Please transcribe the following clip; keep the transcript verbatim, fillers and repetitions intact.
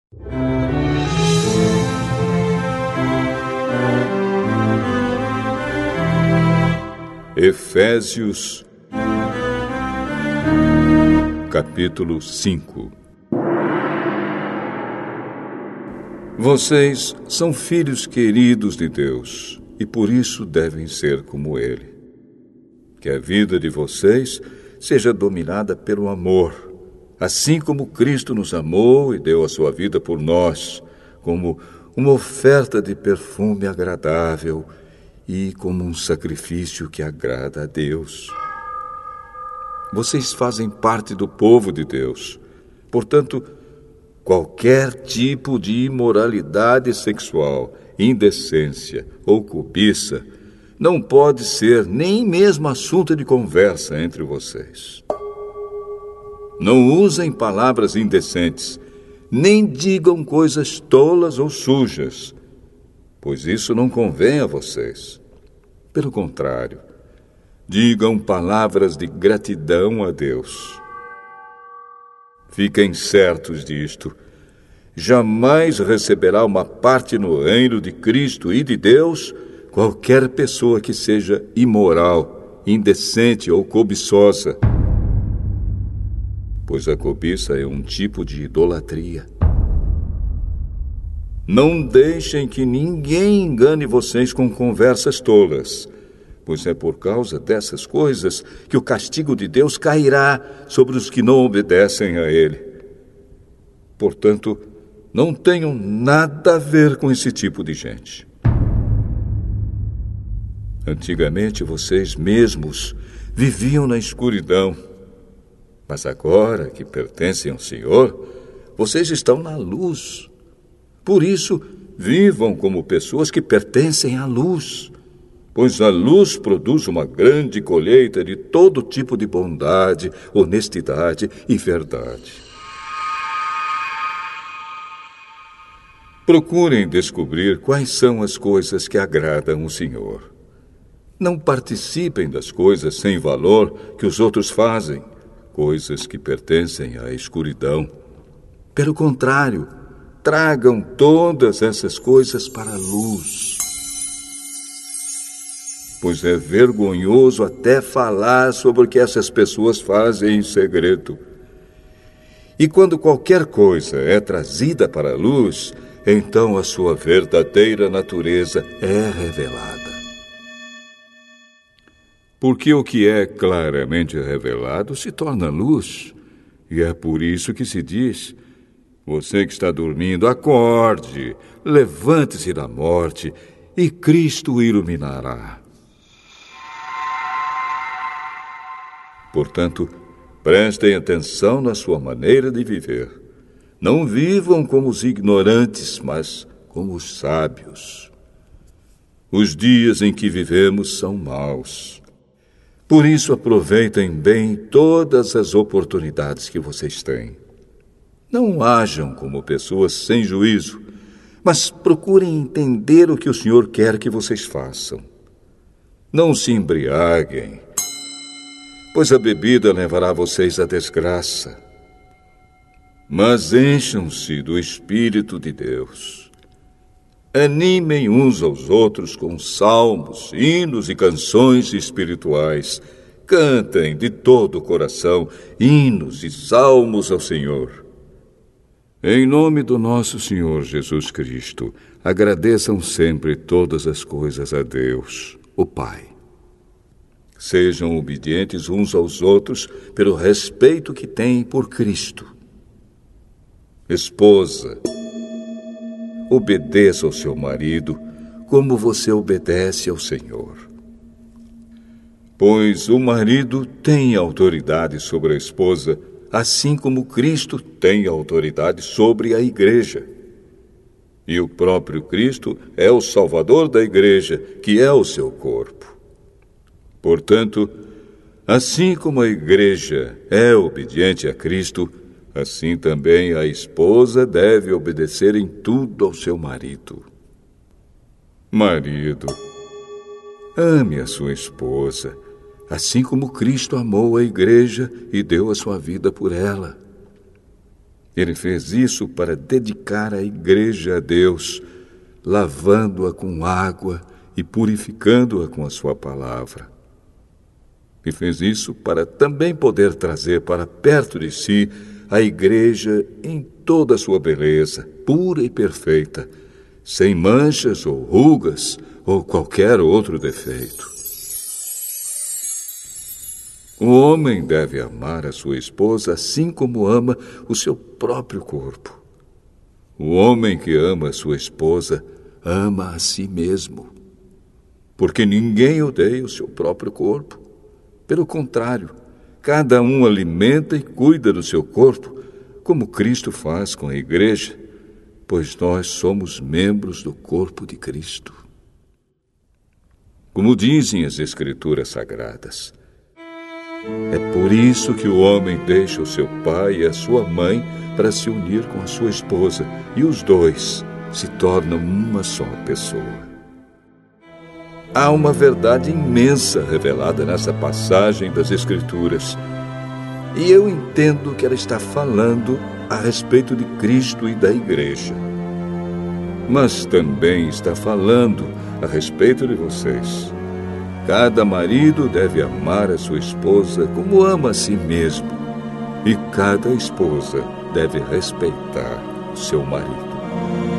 Efésios, capítulo cinco. Vocês são filhos queridos de Deus e por isso devem ser como Ele. Que a vida de vocês seja dominada pelo amor, assim como Cristo nos amou e deu a sua vida por nós, como uma oferta de perfume agradável e como um sacrifício que agrada a Deus. Vocês fazem parte do povo de Deus. Portanto, qualquer tipo de imoralidade sexual, indecência ou cobiça não pode ser nem mesmo assunto de conversa entre vocês. Não usem palavras indecentes, nem digam coisas tolas ou sujas, pois isso não convém a vocês. Pelo contrário, digam palavras de gratidão a Deus. Fiquem certos disto: jamais receberá uma parte no reino de Cristo e de Deus qualquer pessoa que seja imoral, indecente ou cobiçosa, pois a cobiça é um tipo de idolatria. Não deixem que ninguém engane vocês com conversas tolas, pois é por causa dessas coisas que o castigo de Deus cairá sobre os que não obedecem a Ele. Portanto, não tenham nada a ver com esse tipo de gente. Antigamente, vocês mesmos viviam na escuridão, mas agora que pertencem ao Senhor, vocês estão na luz. Por isso, vivam como pessoas que pertencem à luz, pois a luz produz uma grande colheita de todo tipo de bondade, honestidade e verdade. Procurem descobrir quais são as coisas que agradam o Senhor. Não participem das coisas sem valor que os outros fazem, coisas que pertencem à escuridão. Pelo contrário, tragam todas essas coisas para a luz, pois é vergonhoso até falar sobre o que essas pessoas fazem em segredo. E quando qualquer coisa é trazida para a luz, então a sua verdadeira natureza é revelada. Porque o que é claramente revelado se torna luz, e é por isso que se diz: você que está dormindo, acorde, levante-se da morte, e Cristo o iluminará. Portanto, prestem atenção na sua maneira de viver. Não vivam como os ignorantes, mas como os sábios. Os dias em que vivemos são maus. Por isso, aproveitem bem todas as oportunidades que vocês têm. Não ajam como pessoas sem juízo, mas procurem entender o que o Senhor quer que vocês façam. Não se embriaguem, pois a bebida levará vocês à desgraça. Mas encham-se do Espírito de Deus. Animem uns aos outros com salmos, hinos e canções espirituais. Cantem de todo o coração hinos e salmos ao Senhor. Em nome do nosso Senhor Jesus Cristo, agradeçam sempre todas as coisas a Deus, o Pai. Sejam obedientes uns aos outros pelo respeito que têm por Cristo. Esposa, obedeça ao seu marido como você obedece ao Senhor. Pois o marido tem autoridade sobre a esposa, assim como Cristo tem autoridade sobre a igreja. E o próprio Cristo é o Salvador da igreja, que é o seu corpo. Portanto, assim como a igreja é obediente a Cristo, assim também a esposa deve obedecer em tudo ao seu marido. Marido, ame a sua esposa, assim como Cristo amou a igreja e deu a sua vida por ela. Ele fez isso para dedicar a igreja a Deus, lavando-a com água e purificando-a com a sua palavra. E fez isso para também poder trazer para perto de si a igreja em toda a sua beleza, pura e perfeita, sem manchas ou rugas ou qualquer outro defeito. O homem deve amar a sua esposa assim como ama o seu próprio corpo. O homem que ama a sua esposa ama a si mesmo, porque ninguém odeia o seu próprio corpo. Pelo contrário, cada um alimenta e cuida do seu corpo, como Cristo faz com a igreja, pois nós somos membros do corpo de Cristo. Como dizem as Escrituras Sagradas, é por isso que o homem deixa o seu pai e a sua mãe para se unir com a sua esposa, e os dois se tornam uma só pessoa. Há uma verdade imensa revelada nessa passagem das Escrituras, e eu entendo que ela está falando a respeito de Cristo e da igreja. Mas também está falando a respeito de vocês. Cada marido deve amar a sua esposa como ama a si mesmo, e cada esposa deve respeitar o seu marido.